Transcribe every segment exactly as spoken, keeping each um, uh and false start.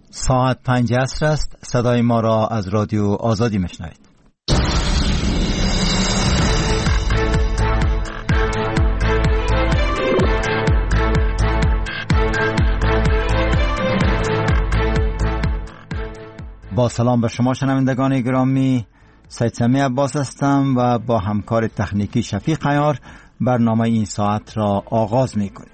ساعت پنج عصر است. صدای ما را از رادیو آزادی میشنوید. با سلام به شما شنوندگان گرامی، سید سمی عباس هستم و با همکار تکنیکی شفیق عیار برنامه این ساعت را آغاز می‌کنیم.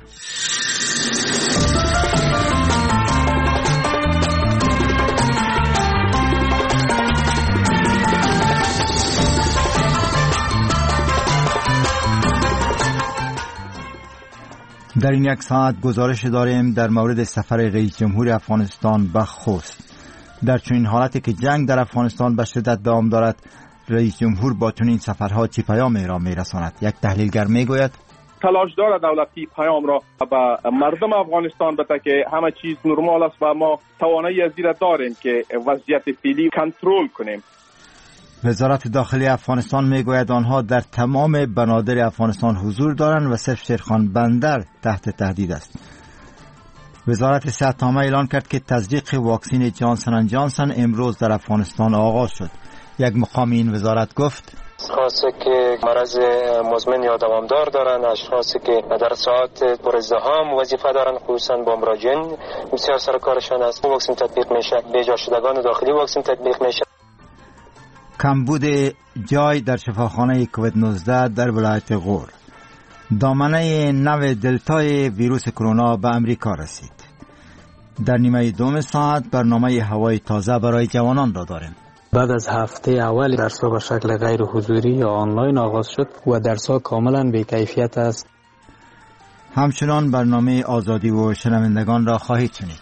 در این یک ساعت گزارش داریم در مورد سفر رئیس جمهور افغانستان به خوست. در چنین حالتی که جنگ در افغانستان به شدت دوام دارد، رئیس جمهور با چنین سفرها چی پیامی را میرساند؟ یک تحلیلگر میگوید تلاش دارد دولتی پیام را به مردم افغانستان بده که همه چیز نرمال است و ما توانایی از این داریم که وضعیت فعلی کنترل کنیم. وزارت داخلی افغانستان میگوید آنها در تمام بنادر افغانستان حضور دارند و صرف شیرخان بندر تحت تهدید است. وزارت صحت عامه اعلان کرد که تزریق واکسن جانسن اند جانسن امروز در افغانستان آغاز شد. یک مقام این وزارت گفت اشخاصی که مرض مزمن یا دوامدار دارند، اشخاصی که در ساعات پر ازدحام وظیفه دارند، خصوصا با مراجعین بسیار سر کارشان است، واکسن تطبیق میشه. به جا شدگان داخلی واکسن تطبیق میشه. کمبود جای در شفاخانه کووید نوزده در ولایت غور. دامنه نو دلتای ویروس کرونا به امریکا رسید. در نیمه دوم ساعت برنامه هوای تازه برای جوانان را داریم. بعد از هفته اول درس‌ها به شکل غیر حضوری یا آنلاین آغاز شد و درس‌ها کاملا بی‌کیفیت است. همچنان برنامه آزادی و شنوندگان را خواهید شنید.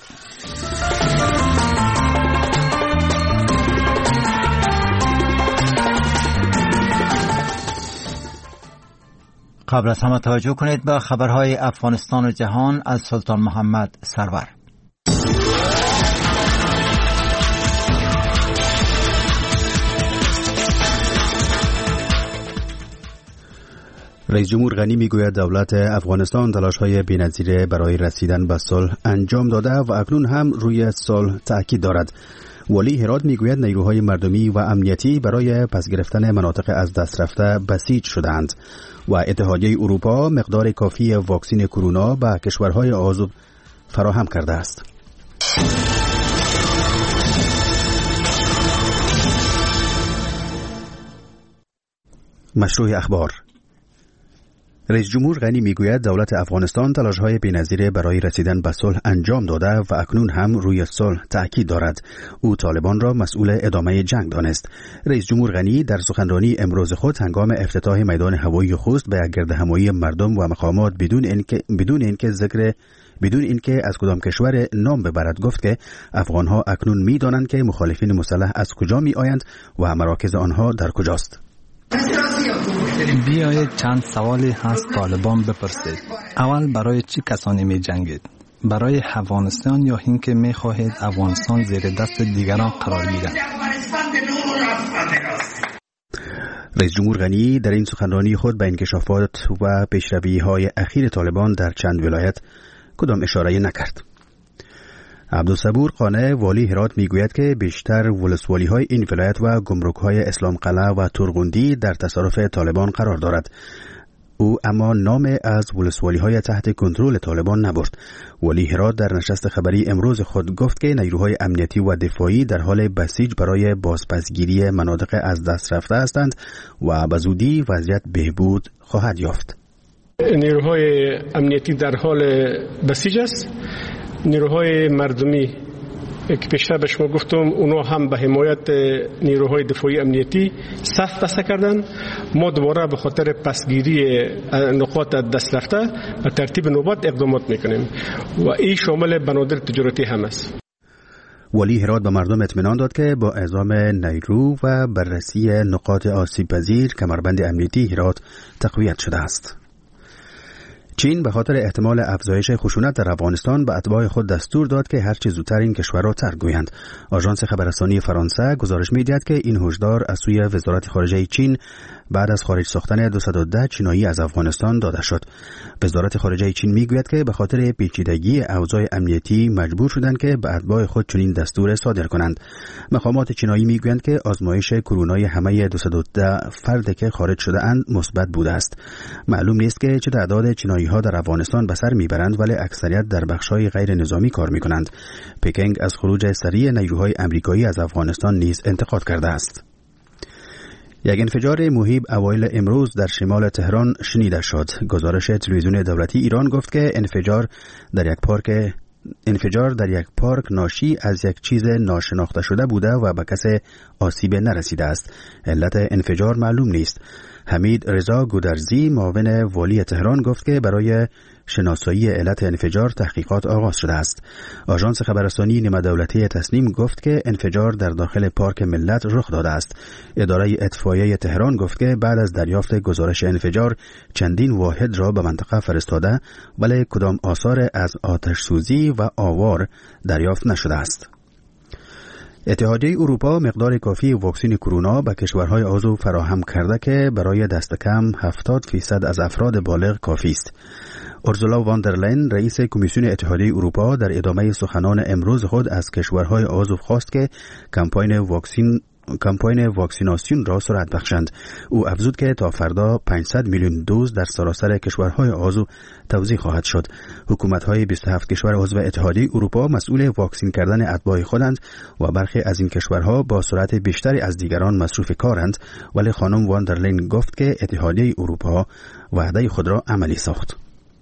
قبل از همه توجه کنید به خبرهای افغانستان و جهان از سلطان محمد سرور. رئیس جمهور غنی میگوید دولت افغانستان تلاش‌های بی‌نظیر برای رسیدن به صلح انجام داده و اکنون هم روی صلح تاکید دارد. ولی هرات میگوید نیروهای مردمی و امنیتی برای پس گرفتن مناطق از دست رفته بسیج شدند و اتحادیه اروپا مقدار کافی واکسن کرونا به کشورهای عضو فراهم کرده است. مشروع اخبار. رئیس جمهور غنی میگوید دولت افغانستان تلاش‌های بی‌نظیر برای رسیدن به صلح انجام داده و اکنون هم روی صلح تاکید دارد. او طالبان را مسئول ادامه جنگ دانست. رئیس جمهور غنی در سخنرانی امروز خود هنگام افتتاح میدان هوایی خوست به گردهمایی مردم و مقامات بدون اینکه بدون اینکه ذکر بدون اینکه از کدام کشور نام ببرد گفت که افغان‌ها اکنون می‌دانند که مخالفین مسلح از کجا می‌آیند و مراکز آنها در کجاست. بیایید چند سوالی هست طالبان بپرسید. اول برای چی کسانی می جنگید؟ برای افغانستان یا اینکه می خواهید افغانستان زیر دست دیگران قرار گیرد؟ رئیس جمهور غنی در این سخنرانی خود به انکشافات و پیشروی‌های اخیر طالبان در چند ولایت کدام اشاره نکرد. عبدالصبور قانع والی هرات میگوید که بیشتر ولسوالی‌های این ولایت و گمرک‌های اسلام قلعه و ترغوندی در تصرف طالبان قرار دارد. او اما نام از ولسوالی‌های تحت کنترل طالبان نبرد. والی هرات در نشست خبری امروز خود گفت که نیروهای امنیتی و دفاعی در حال بسیج برای بازپسگیری مناطق از دست رفته هستند و به زودی وضعیت بهبود خواهد یافت. نیروهای امنیتی در حال بسیج است. نیروهای مردمی که پیشتر به شما گفتم اونا هم به حمایت نیروهای دفاعی امنیتی صف بسته کردن. ما دوباره به خاطر پسگیری نقاط دست رفته به ترتیب نوبت اقدامات میکنیم و این شامل بنادر تجارتی هم است. ولی هرات به مردم اطمینان داد که با اعزام نیرو و بررسی نقاط آسیب پذیر کمربند امنیتی هرات تقویت شده است. چین به خاطر احتمال افزایش خشونت در افغانستان به اتباع خود دستور داد که هرچه زودتر این کشور را ترک گویند. آژانس خبررسانی فرانسه گزارش می‌دهد که این هشدار از سوی وزارت خارجه چین بعد از خارج ساختن دویست و ده چینایی از افغانستان داده شد. وزارت خارجه چین میگوید که به خاطر پیچیدگی اوضاع امنیتی مجبور شدند که به اتباع خود چنین دستور صادر کنند. مقامات چینایی میگویند که آزمایش کرونای همه دویست و ده فرد که خارج شده اند مثبت بوده است. معلوم نیست که چه تعداد چینایی ها در افغانستان به سر میبرند، ولی اکثریت در بخش‌های غیر نظامی کار میکنند. پکینگ از خروج سریع نیروهای آمریکایی از افغانستان نیز انتقاد کرده است. یک انفجار مهیب اوایل امروز در شمال تهران شنیده شد. گزارش تلویزیون دولتی ایران گفت که انفجار در یک پارک انفجار در یک پارک ناشی از یک چیز ناشناخته شده بوده و به کسی آسیب نرسیده است. علت انفجار معلوم نیست. حمید رضا گودرزی معاون والی تهران گفت که برای شناسایی علت انفجار تحقیقات آغاز شده است. آژانس خبررسانی نیمه دولتی تسنیم گفت که انفجار در داخل پارک ملت رخ داده است. اداره اطفائیه تهران گفت که بعد از دریافت گزارش انفجار چندین واحد را به منطقه فرستاده، ولی کدام آثار از آتش سوزی و آوار دریافت نشده است. اتحادیه اروپا مقدار کافی واکسن کرونا به کشورهای عضو فراهم کرده که برای دست کم هفتاد فیصد از افراد بالغ کافی است. اورسولا واندرلاین رئیس کمیسیون اتحادیه اروپا در ادامه سخنان امروز خود از کشورهای عضو خواست که کمپاین واکسن کمپاین واکسیناسیون را سرعت بخشند. او افزود که تا فردا پانصد میلیون دوز در سراسر کشورهای عضو توزیع خواهد شد. حکومت‌های بیست و هفت کشور عضو اتحادیه اروپا مسئول واکسین کردن اتباع خودند و برخی از این کشورها با سرعت بیشتری از دیگران مصروف کارند، ولی خانم واندرلاین گفت که اتحادیه اروپا وعده خود را عملی ساخت.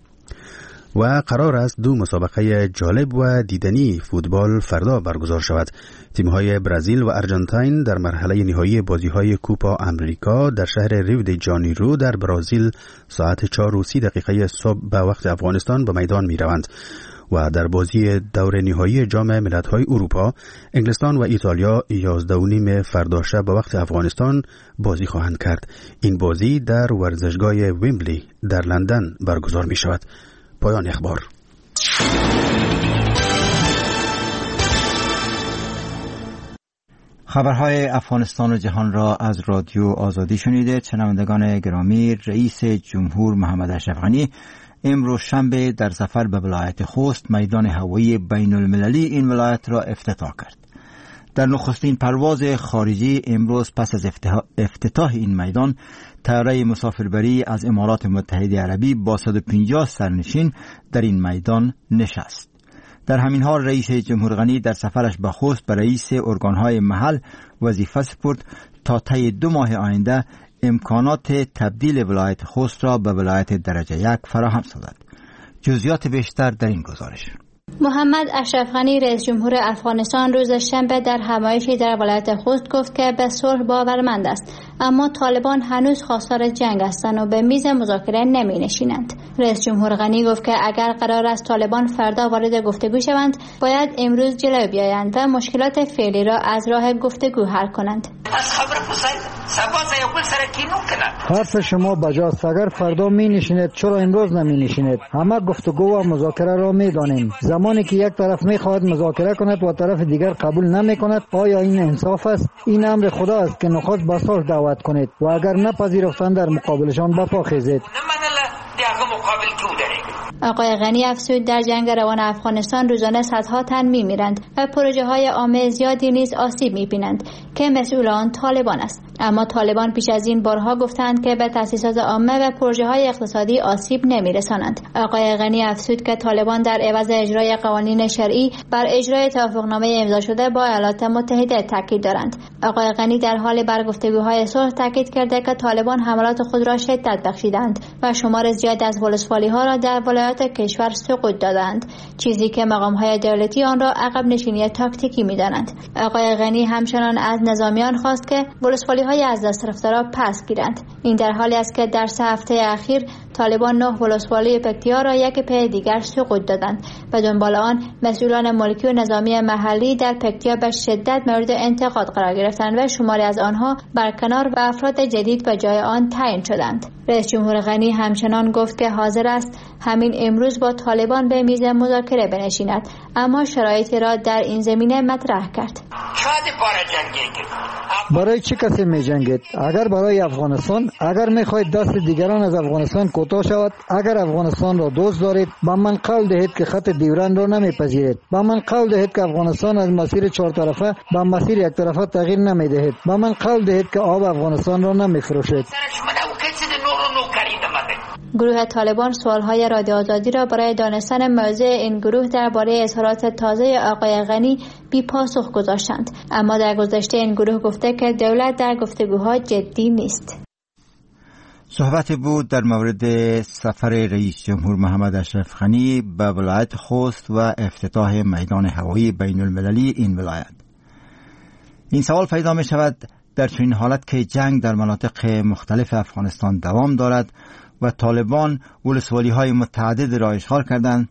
و قرار است دو مسابقه جالب و دیدنی فوتبال فردا برگزار شود. تیم‌های برزیل و آرژانتین در مرحله نهایی بازی‌های کوپا آمریکا در شهر ریو دی جانیرو در برزیل ساعت چهار و سی دقیقه صبح به وقت افغانستان به میدان می‌روند. و در بازی دور نهایی جام ملت‌های اروپا انگلستان و ایتالیا یازده و نیم فردا شب به وقت افغانستان بازی خواهند کرد. این بازی در ورزشگاه ویمبلی در لندن برگزار می‌شود. پایان اخبار. خبرهای افغانستان و جهان را از رادیو آزادی شنیده. شنوندگان گرامی، رئیس جمهور محمد اشرف غنی امروز شنبه در سفر به ولایت خوست میدان هوایی بین المللی این ولایت را افتتاح کرد. در نخستین پرواز خارجی امروز پس از افتتاح این میدان، طیاره مسافربری از امارات متحده عربی با صد و پنجاه سرنشین در این میدان نشست. در همین حال رئیس جمهور غنی در سفرش به خوست به رئیس ارگانهای محل وظیفه سپرد تا طی دو ماه آینده امکانات تبدیل ولایت خوست را به ولایت درجه یک فراهم سازد. جزئیات بیشتر در این گزارش. محمد اشرف غنی رئیس جمهور افغانستان روز شنبه در همایشی در ولایت خوست گفت که به صلح باورمند است، اما طالبان هنوز خواستار جنگ هستند و به میز مذاکره نمی نشینند. رئیس جمهور غنی گفت که اگر قرار است طالبان فردا وارد گفتگو شوند، باید امروز جلو بیایند و مشکلات فعلی را از راه گفتگو حل کنند. حرف شما بجاست. اگر فردا می نشینید چرا امروز نمی نشینید؟ همه گفتگو و مذاکره را می دانیم. زمانی که یک طرف می خواهد مذاکره کند و طرف دیگر قبول نمی کند، آیا این انصاف است؟ این امر خدا است که نخست به صلح دعوت کنید و اگر نپذیرفتند در مقابلشان بپا خیزید. آقای غنی افزود در جنگ روان افغانستان روزانه صدها تن می‌میرند و پروژه های عامه زیادی نیز آسیب می‌بینند که مسئول آن طالبان است. اما طالبان پیش از این بارها گفتند که به تأسیسات عامه و پروژه های اقتصادی آسیب نمی‌رسانند. آقای غنی افزود که طالبان در عوض اجرای قوانین شرعی بر اجرای توافقنامه امضا شده با ایالات متحده تاکید دارند. آقای غنی در حال برگفتگوهای صلح تاکید کرده که طالبان حملات خود را شدت بخشیدند و شمار زیاد از ولسوالی‌ها را در ولایات کشور سقوط دادند، چیزی که مقام‌های دولتی آن را عقب نشینی تاکتیکی می‌دانند. آقای غنی همچنان از نظامیان خواست که ولسوالی های از دست رفته را پس گیرند. این در حالی است که در سه هفته اخیر طالبان نه ولسوالی پکتیا را یک پی دیگر سقوط دادند. به دنبال آن مسئولان ملکی و نظامی محلی در پکتیا به شدت مورد انتقاد قرار گرفتند و شماری از آنها برکنار و افراد جدید به جای آن تعیین شدند. رئیس جمهور غنی همچنان گفت که حاضر است همین امروز با طالبان به میز مذاکره بنشیند، اما شرایطی را در این زمینه مطرح کرد. برای چه کسی می جنگید؟ اگر برای افغانستان، اگر می خواهید دست دیگران از افغانستان کوتاه شود، اگر افغانستان را دوست دارید، با من قول دهید که خط ډیورند را نمیپذیرید. با من قول دهید که افغانستان از مسیر چهار طرفه به مسیر یک طرفه تغییر نمیدهید. با من قول دهید که آب افغانستان را نمیفروشید. گروه طالبان سوالهای رادیو آزادی را برای دانستن موضع این گروه درباره اظهارات تازه آقای غنی بی پاسخ گذاشتند، اما در گذشته این گروه گفته که دولت در گفتگوها جدی نیست. صحبت بود در مورد سفر رئیس جمهور محمد اشرف غنی به ولایت خوست و افتتاح میدان هوایی بین المللی این ولایت. این سوال پیدا می شود در چنین حالت که جنگ در مناطق مختلف افغانستان دوام دارد و طالبان ولسوالی های متعدد را اشغال کردند،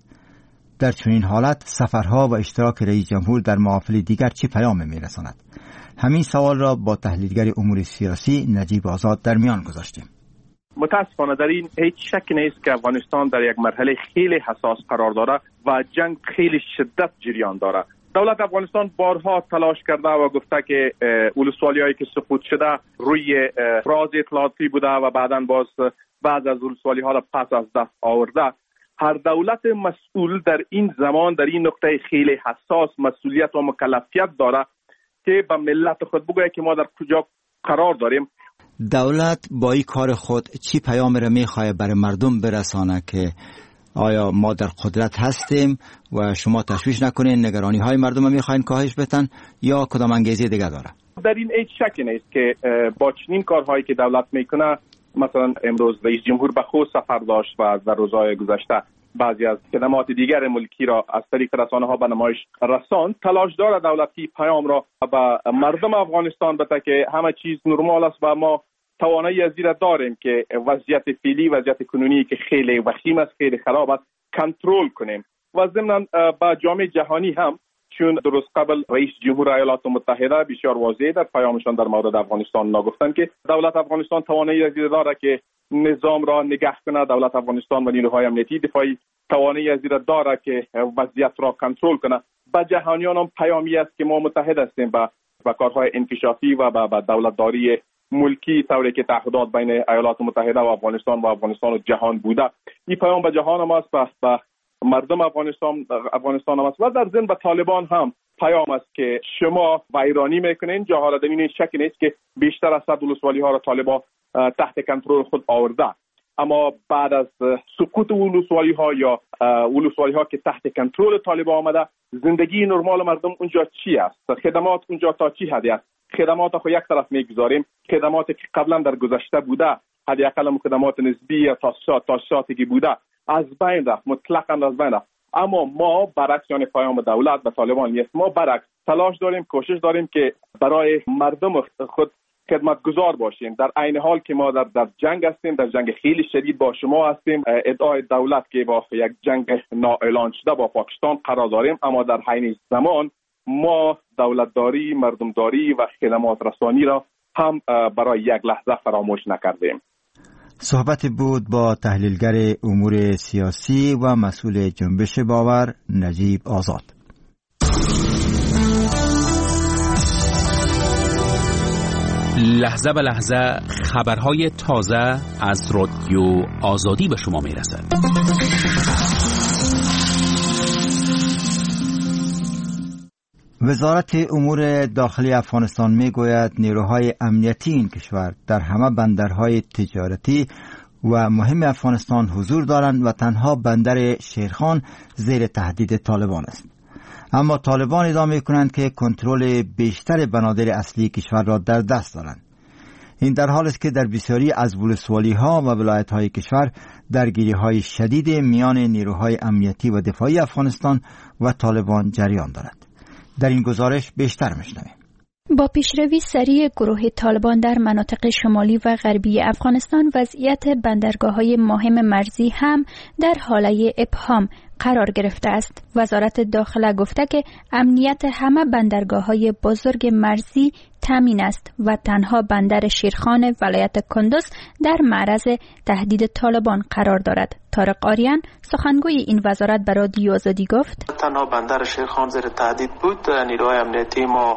در چنین حالت سفرها و اشتراک رئیس جمهور در محافل دیگر چه پیام می رساند؟ همین سوال را با تحلیلگر امور سیاسی نجیب آزاد در میان گذاشتیم. متاسفانه در این هیچ شک نیست که افغانستان در یک مرحله خیلی حساس قرار داره و جنگ خیلی شدت جریان داره. دولت افغانستان بارها تلاش کرده و گفته که ولسوالی‌هایی که سقوط شده روی راز اطلاعاتی بوده و بعداً باز بعض از ولسوالی‌ها را پس از دست آورده. هر دولت مسئول در این زمان در این نقطه خیلی حساس مسئولیت و مکلفیت داره که به ملت خود بگویه که ما در کجا قرار داریم. دولت با این کار خود چی پیام را میخواه برای مردم برسانه که آیا ما در قدرت هستیم و شما تشویش نکنین، نگرانی های مردم رو میخواین کاهش بدن، یا کدام انگیزه دیگه داره؟ در این هیچ شکی نیست که با چنین کارهایی که دولت میکنه، مثلا امروز رئیس جمهور به خوست سفر داشت و در روزهای گذشته بعضی از خدمات دیگر ملکی را از طریق رسانه ها به نمایش رساند، تلاش داره دولتی پیام را به مردم افغانستان بده که همه چیز نرمال است و ما توانایی از این داریم که وضعیت فعلی، وضعیت کنونی که خیلی وخیم است، خیلی خراب است، کنترل کنیم. و ضمناً با جامعه جهانی هم، چون درست قبل رئیس جمهور ایالات متحده بسیار واضح در پیامشان در مورد افغانستان نگفتند که دولت افغانستان توانایی از این داره که نظام را نگه کنه. دولت افغانستان و نیروهای امنیتی دفاعی توانایی از این داره که وضعیت را کنترل کنه. به جهانیان هم پیامی است که ما متحد هستیم با با کارهای انکشافی و با دولتداری ملکی، طوری که تعهدات بین ایالات متحده و افغانستان و افغانستان و جهان بوده. این پیام به جهان هم است، به مردم افغانستان افغانستان هم است و در ضمن به طالبان هم پیام است که شما ویرانی میکنین. جا حالا این شک نیست که بیشتر از صد ولسوالی ها را طالبان تحت کنترل خود آورده، اما بعد از سقوط ولسوالی ها یا ولسوالی ها که تحت کنترل طالبان آمده، زندگی نرمال مردم اونجا چی است؟ خدمات اونجا تا چی حدی است؟ خدمات خو یک طرف میگذاریم، خدماتی که قبلا در گذشته بوده، حداقل خدمات نسبی یا تاسیسات تاسیساتی که بوده از بین رفت، مطلقاً از بین رفت. اما ما برعکس، یعنی پیام دولت به طالبان نیست، ما برعکس تلاش داریم، کوشش داریم که برای مردم خود خدمتگزار باشیم، در عین حال که ما در در جنگ هستیم، در جنگ خیلی شدید با شما هستیم. ادعای دولت که با یک جنگ نااعلان شده با پاکستان قرار داریم، اما در حین زمان ما دولتداری، مردمداری و خدمات رسانی را هم برای یک لحظه فراموش نکردیم. صحبت بود با تحلیلگر امور سیاسی و مسئول جنبش باور نجیب آزاد. لحظه به لحظه خبرهای تازه از رادیو آزادی به شما میرسد. وزارت امور داخلی افغانستان میگوید نیروهای امنیتی این کشور در همه بندرهای تجارتی و مهم افغانستان حضور دارند و تنها بندر شیرخان زیر تهدید طالبان است. اما طالبان ادعا میکنند که کنترل بیشتر بنادر اصلی کشور را در دست دارند. این در حالی است که در بسیاری از ولسوالی ها و ولایت های کشور درگیری های شدید میان نیروهای امنیتی و دفاعی افغانستان و طالبان جریان دارد. در این گزارش بیشتر میشنویم. با پیشروی سریع گروه طالبان در مناطق شمالی و غربی افغانستان، وضعیت بندرگاه‌های مهم مرزی هم در حاله ابهام قرار گرفته است. وزارت داخله گفته که امنیت همه بندرگاه‌های بزرگ مرزی تامین است و تنها بندر شیرخان ولایت کندوز در معرض تهدید طالبان قرار دارد. طارق آریان سخنگوی این وزارت به رادیو آزادی گفت: تنها بندر شیرخان زیر تهدید بود. نیروهای امنیتی ما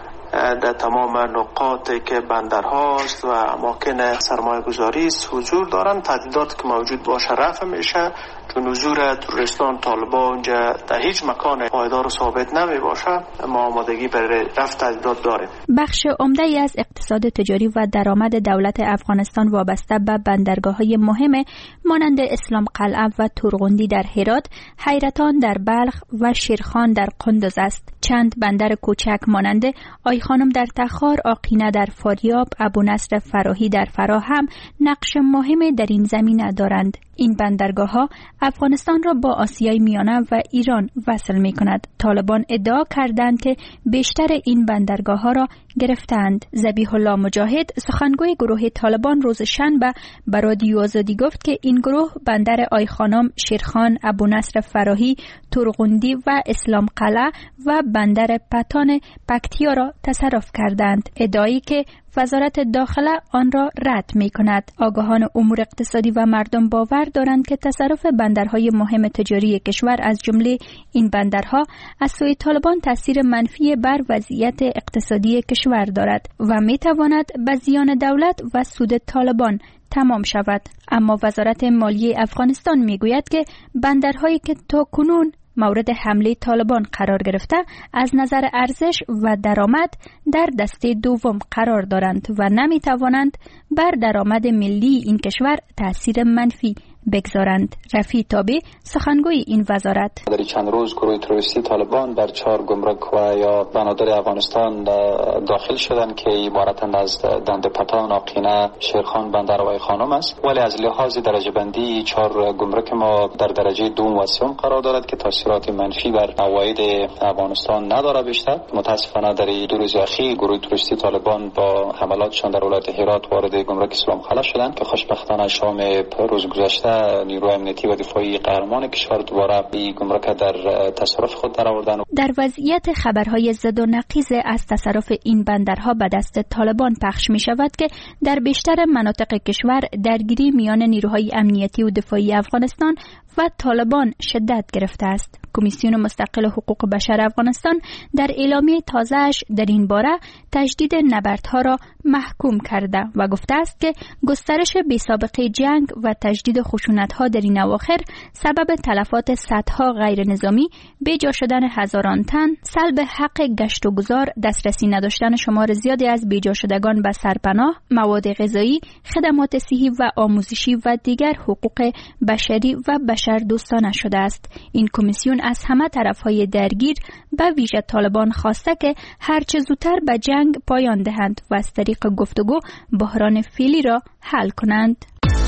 در تمام نقاطی که بندرهاست و اماکن سرمایه گذاری حضور دارن. تهدیدات که موجود باشه رفع میشه، چون حضور تروریستان طالبان اونجا در هیچ مکان پایدار و ثابت نمی باشه. ما آمادگی برای رفع تهدیدات داریم. بخش عمده ای از اقتصاد تجاری و درآمد دولت افغانستان وابسته به بندرگاه‌های مهم مانند اسلام قلعه و تورغوندی در هرات، حیرتان در بلخ و شیرخان در قندوز است. چند بندر کوچک مانند آی خانم در تخار، آقینه در فاریاب، ابو نصر فراهی در فراه هم نقش مهمی در این زمینه دارند. این بندرگاه‌ها افغانستان را با آسیای میانه و ایران وصل می‌کند. طالبان ادعا کردند که بیشتر این بندرگاه‌ها را گرفتند. ذبیح الله مجاهد سخنگوی گروه طالبان روز شنبه به رادیو آزادی گفت که این گروه بندر آی خانم، شیرخان، ابو نصر فراهی، تورغوندی و اسلام قلعه و بندر پتان پکتیا را تصرف کردند. ادعایی که وزارت داخله آن را رد می کند. آگاهان امور اقتصادی و مردم باور دارند که تصرف بندرهای مهم تجاری کشور از جمله این بندرها از سوی طالبان تاثیر منفی بر وضعیت اقتصادی کشور دارد و می تواند به زیان دولت و سود طالبان تمام شود. اما وزارت مالیه افغانستان می گوید که بندرهایی که تا کنون مورد حمله طالبان قرار گرفته از نظر ارزش و درآمد در دسته دوم قرار دارند و نمی توانند بر درآمد ملی این کشور تأثیر منفی بگذارند. رفیع تابی سخنگوی این وزارت: در چند روز گروه تروریستی طالبان بر چهار گمرک و یا بنادر افغانستان داخل شدند که عبارتند از دنده پتان، آقینه، شیرخان، بندر و خانم است. ولی از لحاظ درجه بندی چهار گمرک ما در درجه دوم و سوم قرار دارد که تاثیرات منفی بر عواید افغانستان ندارد. بیشتر متاسفانه در دو روز اخیر گروه تروریستی طالبان با حملاتشان در ولایت هرات وارد گمرک اسلام قلعه شدند که خوشبختانه شام روز گذشته نیروی امنیتی و دفاعی قهرمان کشور دوباره این گمرک در تصرف خود درآوردن. در وضعیت خبرهای ضد و نقیض از تصرف این بندرها به دست طالبان پخش می شود که در بیشتر مناطق کشور درگیری میان نیروهای امنیتی و دفاعی افغانستان و طالبان شدت گرفته است. کمیسیون مستقل حقوق بشر افغانستان در اعلامیه تازه‌اش در این باره تجدید نبردها را محکوم کرده و گفته است که گسترش بی‌سابقه جنگ و تجدید خشونت‌ها در این اواخر سبب تلفات صدها غیر نظامی، بی‌جا شدن هزاران تن، سلب حق گشت و گذار، دسترسی نداشتن شمار زیادی از بی‌جا شدگان به سرپناه، مواد غذایی، خدمات صحی و آموزشی و دیگر حقوق بشری و بشر دوستانه شده است. این کمیسیون از همه طرف‌های درگیر به ویژه طالبان خواسته که هرچه زودتر به جنگ پایان دهند و از طریق گفتگو بحران فعلی را حل کنند.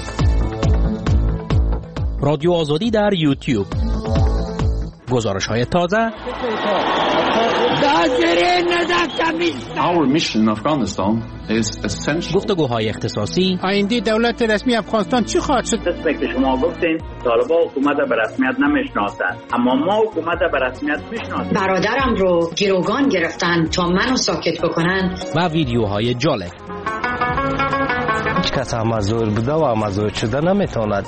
رادیو آزادی در یوتیوب. گزارش‌های تازه. Our mission in Afghanistan is essential. گفتگوهای اختصاصی. آینده دولت رسمی افغانستان چی خواهد شد؟ دست که شما گفتین طالبان حکومت به رسمیت نمیشناسند، اما ما حکومت به رسمیت میشناسیم. برادرم رو گروگان گرفتن تا منو ساکت بکنن. و ویدیوهای جالب. هیچ کس امازور بوده و امازور شده نمیتواند.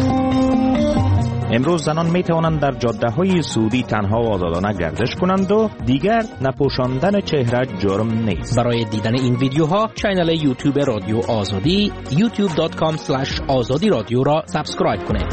امروز زنان می توانند در جاده های سعودی تنها و آزادانه گردش کنند و دیگر نپوشاندن چهره جرم نیست. برای دیدن این ویدیوها کانال یوتیوب رادیو آزادی یوتیوب دات کام اسلش آزادی رادیو را سابسکرایب کنید.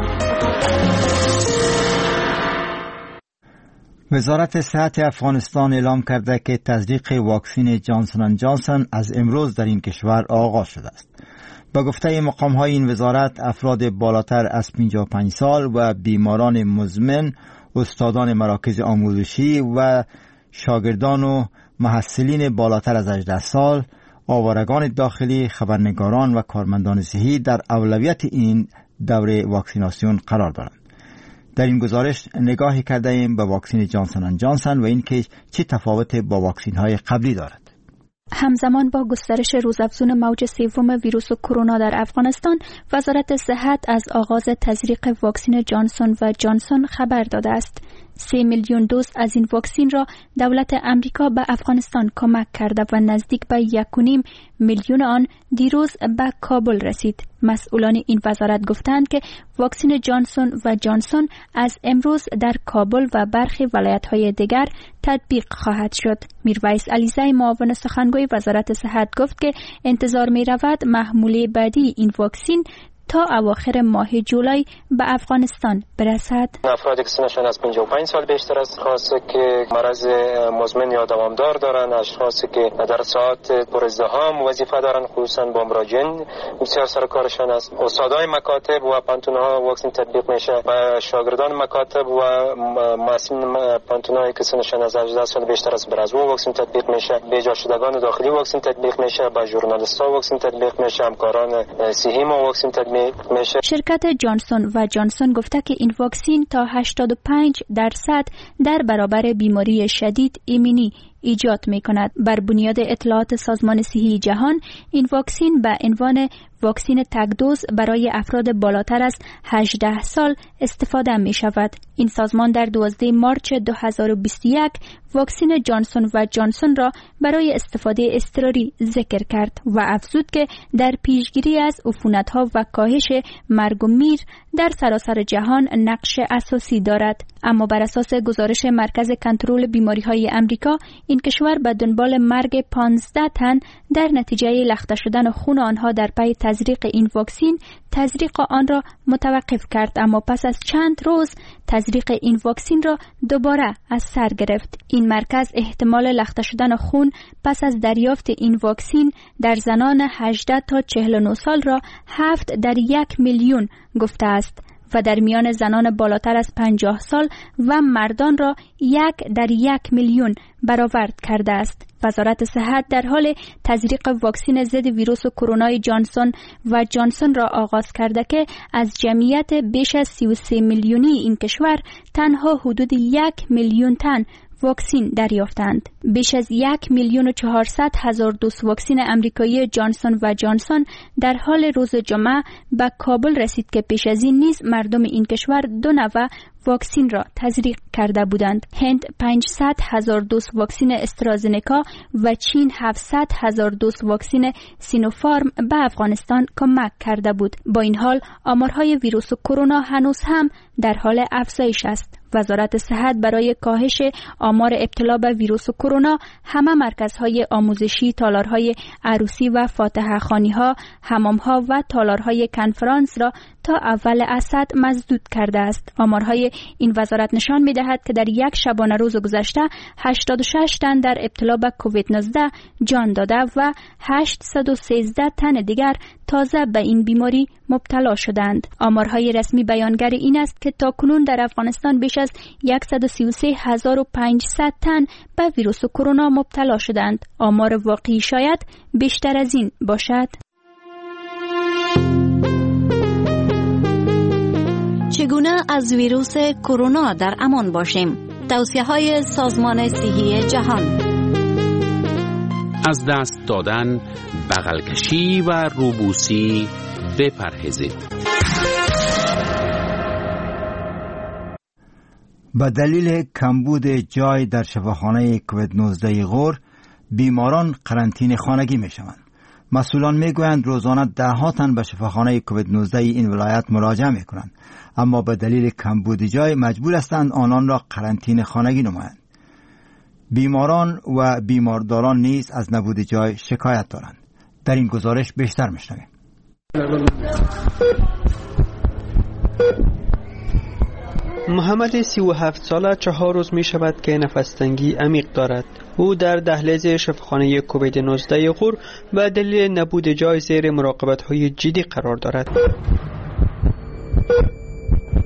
وزارت صحت افغانستان اعلام کرده که تزریق واکسن جانسون اند جانسون از امروز در این کشور آغاز شده است. با گفته مقام‌های این وزارت، افراد بالاتر از پنجاه و پنج سال و بیماران مزمن، استادان مراکز آموزشی و شاگردان و محصلین بالاتر از هجده سال، آوارگان داخلی، خبرنگاران و کارمندان صحی در اولویت این دوره واکسیناسیون قرار دارند. در این گزارش نگاهی کرده ایم به واکسن جانسون اند جانسون و اینکه چه تفاوت با واکسن های قبلی دارد. همزمان با گسترش روزافزون موج سوم ویروس کرونا در افغانستان، وزارت صحت از آغاز تزریق واکسن جانسون و جانسون خبر داده است. سه میلیون دوز از این واکسن را دولت امریکا به افغانستان کمک کرده و نزدیک به یک و نیم میلیون آن دیروز به کابل رسید. مسئولان این وزارت گفتند که واکسن جانسون و جانسون از امروز در کابل و برخی ولایت‌های دیگر تطبیق خواهد شد. میرویس علیزی، معاون سخنگوی وزارت صحت، گفت که انتظار می‌رود محموله بعدی این واکسن تا اواخر ماه جولای به افغانستان برسد. افرادی که سنشان از پنجاه و پنج سال بیشتر است، خاصه که مرض مزمن یا دوامدار دارن، اشخاصی که در ساعات پر ازدحام وظیفه دارن، خصوصا با مراجعین بسیار سرکارشان است. استادای مکاتب و پانتون‌ها واکسن تطبیق میشه و شاگردان مکاتب و معلمین پانتون‌هایی که سنشان از هجده سال بیشتر است، بر از او واکسن تطبیق میشه. بیجا شدگان داخلی واکسن تطبیق میشه، با ژورنالیست‌ها واکسن تطبیق میشه، همکاران صحی ما واکسن تطبیق میشه. شرکت جانسون و جانسون گفته که این واکسن تا هشتاد و پنج درصد در برابر بیماری شدید ایمنی ایجاد می کند. بر بنیاد اطلاعات سازمان صحی جهان، این واکسن به عنوان واکسن تک دوز برای افراد بالاتر از هجده سال استفاده می شود. این سازمان در دوازدهم مارس دو هزار و بیست و یک واکسن جانسون و جانسون را برای استفاده اضطراری ذکر کرد و افزود که در پیشگیری از عفونت‌ها و کاهش مرگ و میر در سراسر جهان نقش اساسی دارد. اما بر اساس گزارش مرکز کنترل بیماری‌های امریکا، این کشور به دنبال مرگ پانزده تن در نتیجه لخته شدن خون آنها در پی تزریق این واکسن تزریق آن را متوقف کرد، اما پس از چند روز تزریق این واکسن را دوباره از سر گرفت. این مرکز احتمال لخته شدن خون پس از دریافت این واکسن در زنان هجده تا چهل و نه سال را هفت در یک میلیون گفته است و در میان زنان بالاتر از پنجاه سال و مردان را یک در یک میلیون برآورد کرده است. وزارت صحت در حال تزریق واکسن ضد ویروس کرونا جانسون و جانسون را آغاز کرده که از جمعیت بیش از سی و سه میلیونی این کشور تنها حدود یک میلیون تن واکسن دریافتند. بیش از یک میلیون و چهارصد هزار دوز واکسن امریکایی جانسون و جانسون در حال روز جمعه به کابل رسید که پیش از این نیز مردم این کشور دو نوع واکسن را تزریق کرده بودند. هند پانصد هزار دوز واکسن استرازنکا و چین هفتصد هزار دوز واکسن سینوفارم به افغانستان کمک کرده بود. با این حال آمارهای ویروس کرونا هنوز هم در حال افزایش است. وزارت صحت برای کاهش آمار ابتلا به ویروس کرونا همه مرکزهای آموزشی، تالارهای عروسی و فاتحه خانی‌ها، حمام‌ها و تالارهای کنفرانس را تا اول اسد مسدود کرده است. آمارهای این وزارت نشان می‌دهد که در یک شبانه روز گذشته هشتاد و شش تن در ابتلا به کووید نوزده جان داده و هشتصد و سیزده تن دیگر تازه به این بیماری مبتلا شدند. آمارهای رسمی بیانگر این است که تاکنون در افغانستان بیش از صد و سی و سه هزار و پانصد تن به ویروس کرونا مبتلا شدند. آمار واقعی شاید بیشتر از این باشد. چگونه از ویروس کرونا در امان باشیم؟ توصیه‌های سازمان صحی جهان: از دست دادن، بغل کشی و روبوسی بپرهیزید. به دلیل کمبود جای در شفاخانه کووید نوزده غور، بیماران قرنطینه خانگی می شوند. مسئولان می گویند روزانه ده ها تن به شفاخانه کووید نوزده این ولایت مراجعه می کنند، اما به دلیل کمبود جای مجبور هستند آنان را قرنطینه خانگی نمایند. بیماران و بیمارداران نیز از نبود جای شکایت دارند. در این گزارش بیشتر میشنویم. محمد سی و هفت ساله چهار روز می شود که نفس تنگی عمیق دارد. او در دهلیز شفاخانه کووید نوزده غور به دلیل نبود جای زیر مراقبت های جدی قرار دارد.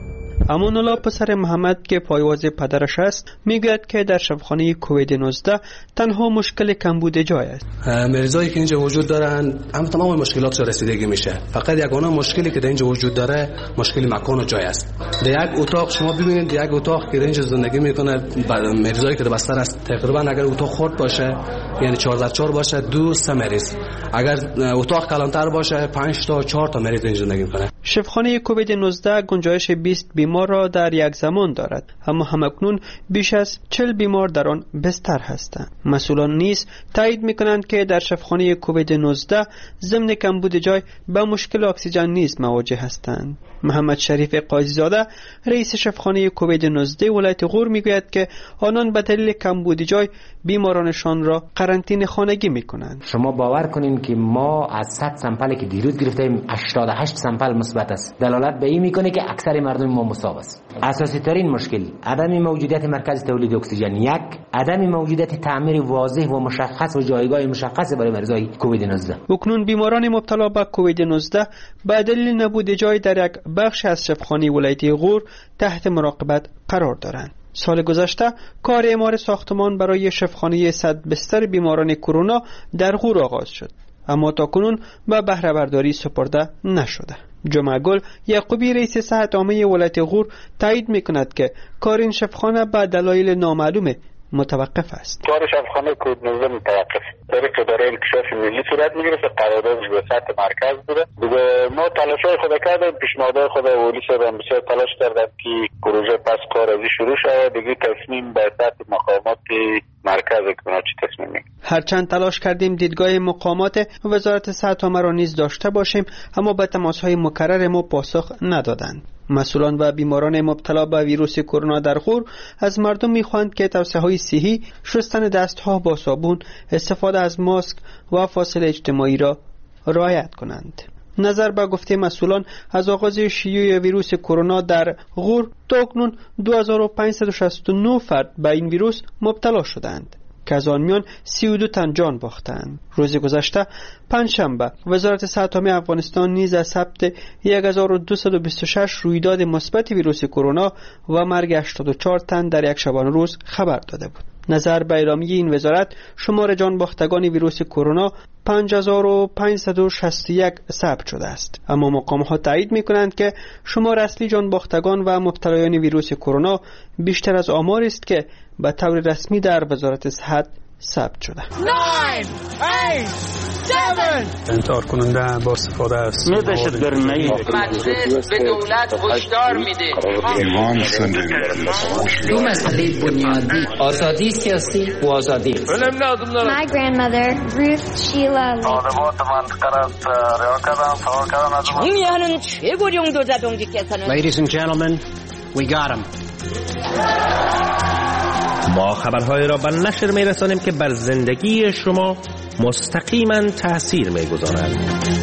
امان الله پسر محمد که پایواز پدرش است میگوید که در شفاخانه کووید نوزده تنها مشکل کمبود جای است. مریضایی که اینجا وجود دارن هم تمام مشکلات رسیدگی میشه. فقط یگانه مشکلی که در اینجا وجود داره مشکل مکان و جای است. در یک اتاق شما ببینید یک اتاق که اینجا زندگی میکنه مریضایی که در بستر است تقریبا اگر اتاق خرد باشه یعنی چهار در چهار باشه دو سه مریض، اگر اتاق کلانتر باشه پنج تا چهار تا مریض اینجا زندگی میکنه. شفاخانه کووید نوزده گنجایش بیست بیمار را در یک زمان دارد، اما همکنون بیش از چهل بیمار در آن بستر هستند. مسئولان نیز تایید میکنند که در شفاخانه کووید نوزده ضمن کمبود جای با مشکل اکسیژن نیز مواجه هستند. محمد شریف قاضی زاده رئیس شفاخانه کووید نوزده ولایت غور میگوید که آنان به دلیل کمبود جای بیمارانشان را قرنطینه خانگی میکنند. شما باور کنین که ما از صد سمپلی که دیروز گرفتیم هشتاد و هشت سمپل مثبت است. دلالت به این میکنه که اکثر مردم ما مصاب است. اساسی ترین مشکل عدم موجودیت مرکز تولید اکسیژن، یک عدم موجودیت تعمیر واضح و مشخص و جایگاه مشخص برای مریضای کووید نوزده. اکنون بیماران مبتلا به کووید نوزده به دلیل نبود جای در یک بخش از شفاخانه ولایتی غور تحت مراقبت قرار دارند. سال گذشته کار اعمار ساختمان برای شفاخانه صد بستر بیماران کرونا در غور آغاز شد، اما تاکنون به بهره برداری سپرده نشده. جمعه گل یعقوبی رئیس صحت عامه ولایت غور تایید میکند که کار این شفاخانه به دلایل نامعلوم متوقف است. کار شفاخانه کووید نوزده متوقف داره که برای انکشاف ملی صورت میگیره، قراردادش به سطح مرکز بوده. دیگه ما تلاشای خود کردیم، پیشنهادهای خود ولی صاحب هم بسیار تلاش کردن که پروژه پس کار ازی شروع شود. دیگه تصمیم به سطح مقامات مرکز اکنون چی تصمیم میگیره. هرچند تلاش کردیم دیدگاه مقامات وزارت صحت عامه را نیز داشته باشیم، اما به تماس‌های مکرر ما پاسخ ندادند. مسئولان و بیماران مبتلا به ویروس کرونا در غور از مردم می‌خواهند که توصیه‌های صحی، شستن دست‌ها با صابون، استفاده از ماسک و فاصله اجتماعی را رعایت کنند. نظر به گفته مسئولان از آغاز شیوع ویروس کرونا در غور تا اکنون دو هزار و پانصد و شصت و نه فرد به این ویروس مبتلا شدند که از آن میان سی و دو تن جان باختند. روز گذشته پنجشنبه وزارت صحت عامه افغانستان نیز از ثبت یک هزار و دویست و بیست و شش رویداد مثبت ویروس کرونا و مرگ هشتاد و چهار تن در یک شبانه روز خبر داده بود. نظر به اعلامیه این وزارت شمار جان باختگان ویروس کرونا پنج هزار و پانصد و شصت و یک ثبت شده است، اما مقام‌ها تایید می‌کنند که شمار اصلی جان باختگان و مبتلایان ویروس کرونا بیشتر از آمار است که به طور رسمی در وزارت صحت ثبت شده. انتحار کننده با استفاده از دهشتگردی مجلس به دولت هشدار میده ایمان شدیم دو مسئله بنیادی آزادی سیاسی و آزادی. My grandmother Ruth Sheila طالبات منطقه را رها کردن فرار کردن از 총리하는 최고령 도자동지께서는 Ladies and gentlemen, we got him. ما خبرهای را به نشر می رسانیم که بر زندگی شما مستقیما تأثیر می گذارند.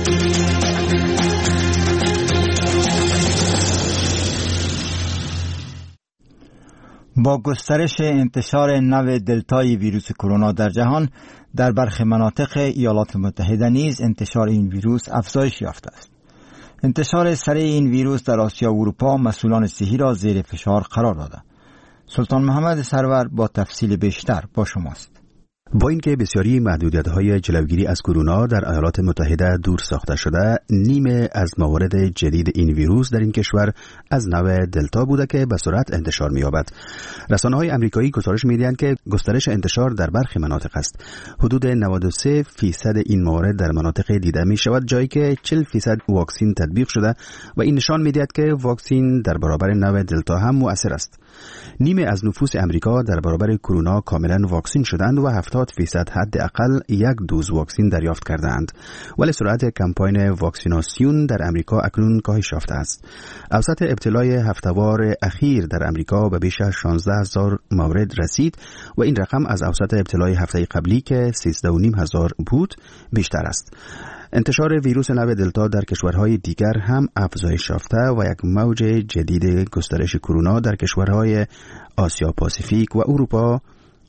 با گسترش انتشار نو دلتای ویروس کرونا در جهان، در برخی مناطق ایالات متحده نیز انتشار این ویروس افزایش یافته است. انتشار سریع این ویروس در آسیا و اروپا مسئولان صحی را زیر فشار قرار داده. سلطان محمد سرور با تفصیل بیشتر با شماست. با اینکه بسیاری محدودیت‌های جلوگیری از کرونا در ایالات متحده دور ساخته شده، نیمه از موارد جدید این ویروس در این کشور از نوع دلتا بوده که به سرعت انتشار می‌یابد. رسانه‌های آمریکایی گزارش می‌دهند که گسترش انتشار در برخی مناطق است. حدود نود و سه فیصد این موارد در مناطق دیده می‌شود، جایی که چهل فیصد واکسن تطبیق شده و این نشان می‌دهد که واکسن در برابر نوع دلتا هم مؤثر است. نیمه از نفوس امریکا در برابر کرونا کاملا واکسن شدند و هفتاد فیصد حداقل یک دوز واکسن دریافت کردند، ولی سرعت کمپاین واکسیناسیون در امریکا اکنون کاهش یافته است. اوسط ابتلای هفته‌وار اخیر در امریکا به بیش از شانزده هزار مورد رسید و این رقم از اوسط ابتلای هفته قبلی که سیزده و نیم هزار بود بیشتر است. انتشار ویروس نو دلتا در کشورهای دیگر هم افزایش یافته و یک موج جدید گسترش کرونا در کشورهای آسیا پاسیفیک و اروپا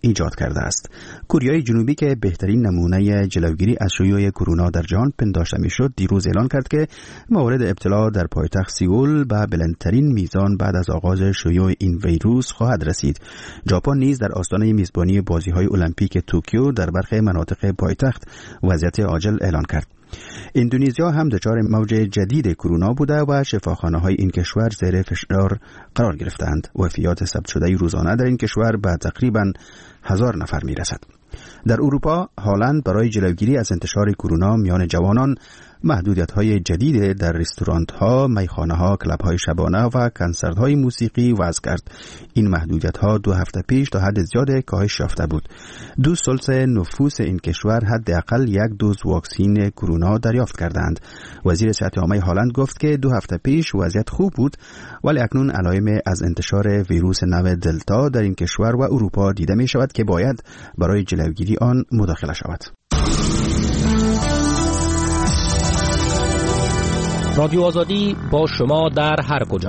ایجاد کرده است. کره جنوبی که بهترین نمونه جلوگیری از شیوع کرونا در جهان پنداشته میشد، دیروز اعلان کرد که موارد ابتلا در پایتخت سئول به بلندترین میزان بعد از آغاز شیوع این ویروس خواهد رسید. ژاپن نیز در آستانه میزبانی بازی‌های المپیک توکیو در برخی مناطق پایتخت وضعیت عاجل اعلان کرد. اندونزیا هم دچار موج جدید کرونا بوده و شفاخانه‌های این کشور زیر فشار قرار گرفتند. وفیات ثبت شده روزانه در این کشور به تقریباً هزار نفر میرسد. در اروپا هالند برای جلوگیری از انتشار کرونا میان جوانان محدودیت‌های جدید در رستوران‌ها، میخانه‌ها، کلب‌های شبانه و کنسرت‌های موسیقی وضع کرد. این محدودیت‌ها دو هفته پیش تا حد زیاد کاهش یافته بود. دو ثلث نفوس این کشور حداقل یک دوز واکسن کرونا دریافت کردند. وزیر صحت عامه هالند گفت که دو هفته پیش وضعیت خوب بود، ولی اکنون علائم از انتشار ویروس نو دلتا در این کشور و اروپا دیده می‌شود که باید برای جلوگیری آن مداخله شود. رادیو آزادی با شما در هر کجا.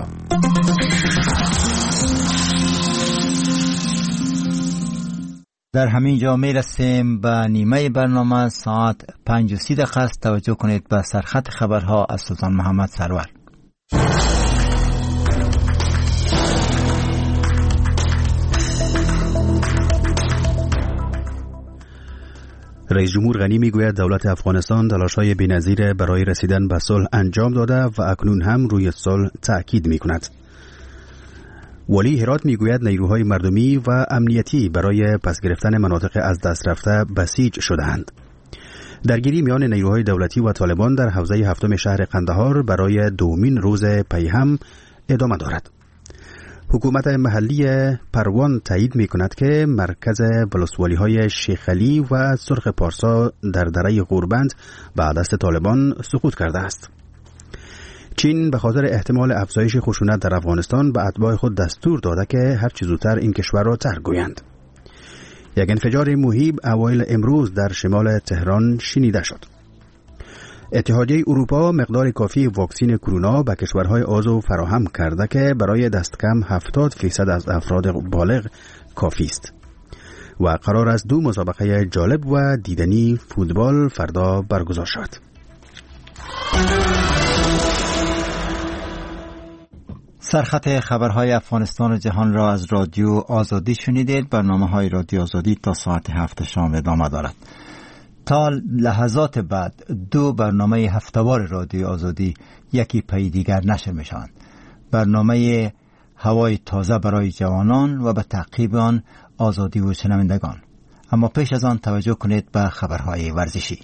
در همین جا می رسیم به نیمه برنامه. ساعت پنج و سی دقیقه است. توجه کنید به سرخط خبرها از سلطان محمد سرور. رئیس جمهور غنی میگوید دولت افغانستان تلاش‌های بی‌نظیر برای رسیدن به صلح انجام داده و اکنون هم روی صلح تأکید می‌کند. ولی هرات میگوید نیروهای مردمی و امنیتی برای پس گرفتن مناطق از دست رفته بسیج شده‌اند. درگیری میان نیروهای دولتی و طالبان در حوزه هفتم شهر قندهار برای دومین روز پی هم ادامه دارد. حکومت محلی پروان تایید می کند که مرکز ولسوالی های شیخ علی و سرخ پارسا در دره غوربند به دست طالبان سقوط کرده است. چین به خاطر احتمال افزایش خشونت در افغانستان به اتباع خود دستور داده که هر چه زودتر این کشور را ترک گویند. یک انفجار مهیب اوایل امروز در شمال تهران شنیده شد. اتحادیه اروپا مقدار کافی واکسن کرونا به کشورهای عضو فراهم کرده که برای دست کم هفتاد فیصد از افراد بالغ کافی است و قرار است دو مسابقه جالب و دیدنی فوتبال فردا برگزار شود. سرخط خبرهای افغانستان و جهان را از رادیو آزادی شنیدید. برنامه های رادیو آزادی تا ساعت هفت شام ادامه دارد. تا لحظات بعد دو برنامه هفته‌وار رادیو آزادی یکی پی دیگر نشر می شوند. برنامه هوای تازه برای جوانان و به تعقیب آن آزادی و شنوندگان. اما پیش از آن توجه کنید به خبرهای ورزشی.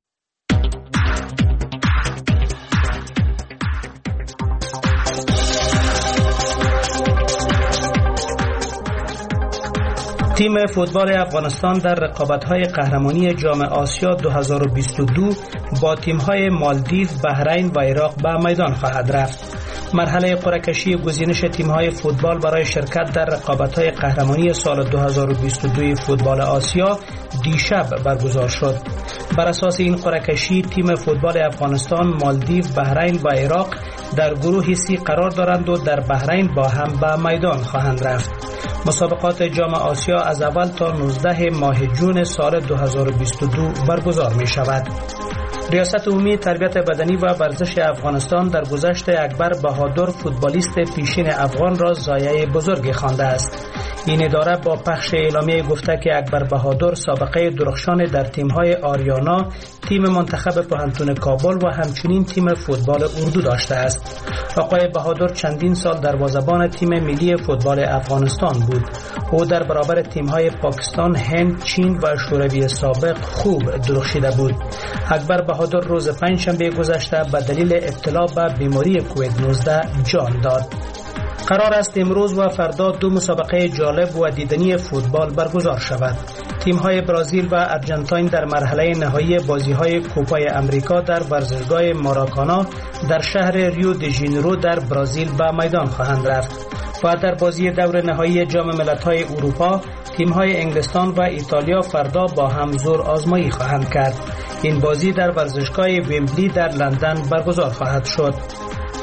تیم فوتبال افغانستان در رقابت‌های قهرمانی جام آسیا دو هزار و بیست و دو با تیم‌های مالدیو، بحرین و عراق به میدان خواهد رفت. مرحله قرعه کشی گزینش تیم‌های فوتبال برای شرکت در رقابت‌های قهرمانی سال دو هزار و بیست و دو فوتبال آسیا دیشب برگزار شد. بر اساس این قرعه کشی تیم فوتبال افغانستان، مالدیو، بحرین و عراق در گروه سی قرار دارند و در بحرین با هم به میدان خواهند رفت. مسابقات جام آسیا از اول تا نوزده ماه جون سال دو هزار و بیست و دو برگزار می شود. ریاست عمومی تربیت بدنی و ورزش افغانستان در گذشت اکبر بهادر فوتبالیست پیشین افغان را ضایعه بزرگی خوانده است. این اداره با پخش اعلامیه گفته که اکبر بهادر سابقه درخشان در تیم‌های آریانا، تیم منتخب پوهنتون کابل و همچنین تیم فوتبال اردو داشته است. آقای بهادر چندین سال دروازه‌بان تیم ملی فوتبال افغانستان بود. او در برابر تیم‌های پاکستان، هند، چین و شوروی سابق خوب درخشیده بود. اکبر بهادر روز پنجشنبه گذشته به دلیل ابتلا به بیماری کووید نوزده جان داد. قرار است امروز و فردا دو مسابقه جالب و دیدنی فوتبال برگزار شود. تیم‌های برزیل و ارژانتین در مرحله نهایی بازی‌های کوپای امریکا در ورزشگاه ماراکانا در شهر ریو دی ژانیرو در برزیل به میدان خواهند رفت. و در بازی دور نهایی جام ملت‌های اروپا تیم‌های انگلستان و ایتالیا فردا با هم زور آزمایی خواهند کرد. این بازی در ورزشگاه ویمبلی در لندن برگزار خواهد شد.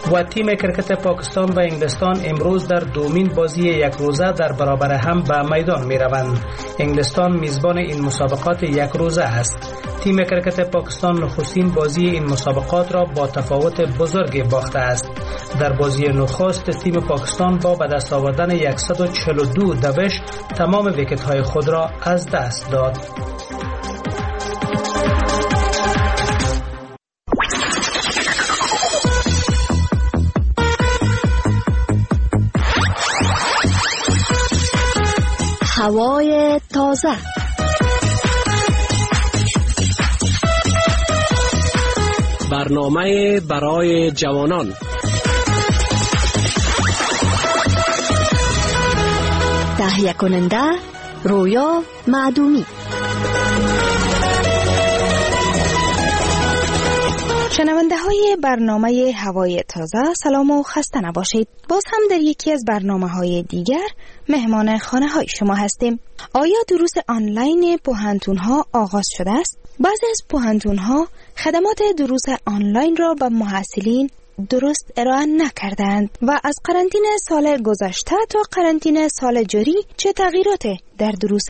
و تیم کرکت پاکستان و انگلستان امروز در دومین بازی یک روزه در برابر هم به میدان می روند. انگلستان میزبان این مسابقات یک روزه است. تیم کرکت پاکستان نخستین بازی این مسابقات را با تفاوت بزرگی باخته است. در بازی نخست تیم پاکستان با به دست آوردن صد و چهل و دو دوش تمام ویکت های خود را از دست داد. هوای تازه. برنامه برای جوانان. تهیه کننده رویا معدومی. شنونده های برنامه هوای تازه، سلام و خسته نباشید. باز هم در یکی از برنامه های دیگر مهمان خانه های شما هستیم. آیا دروس آنلاین پوهنتون ها آغاز شده است؟ بعضی از پوهنتون ها خدمات دروس آنلاین را به محصلین درست ارائه نکردند و از قرنطینه سال گذشته تا قرنطینه سال جاری چه تغییراتی در دروس